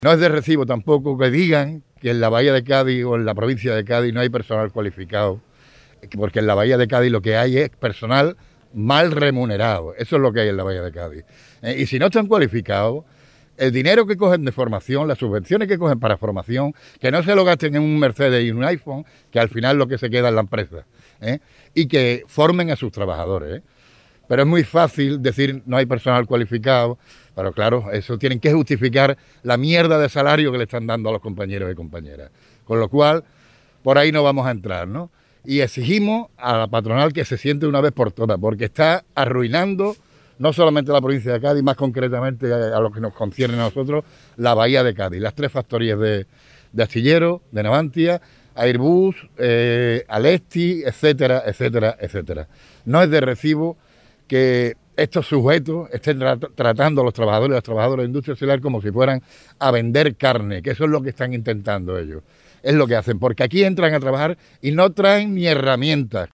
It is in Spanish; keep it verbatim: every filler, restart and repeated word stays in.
No es de recibo tampoco que digan que en la Bahía de Cádiz o en la provincia de Cádiz no hay personal cualificado, porque en la Bahía de Cádiz lo que hay es personal mal remunerado. Eso es lo que hay en la Bahía de Cádiz. Eh, y si no están cualificados, el dinero que cogen de formación, las subvenciones que cogen para formación, que no se lo gasten en un Mercedes y un iPhone, que al final lo que se queda es la empresa, ¿eh? Y que formen a sus trabajadores, ¿eh? Pero es muy fácil decir no hay personal cualificado, pero claro, eso tienen que justificar la mierda de salario que le están dando a los compañeros y compañeras. Con lo cual, por ahí no vamos a entrar, ¿no? Y exigimos a la patronal que se siente una vez por todas, porque está arruinando no solamente la provincia de Cádiz, más concretamente a, a lo que nos concierne a nosotros, la Bahía de Cádiz, las tres factorías de, de astilleros, de Navantia, Airbus, eh, Alesti, etcétera, etcétera, etcétera. No es de recibo que estos sujetos estén tra tratando a los trabajadores y las trabajadoras de la industria auxiliar como si fueran a vender carne, que eso es lo que están intentando ellos. Es lo que hacen, porque aquí entran a trabajar y no traen ni herramientas.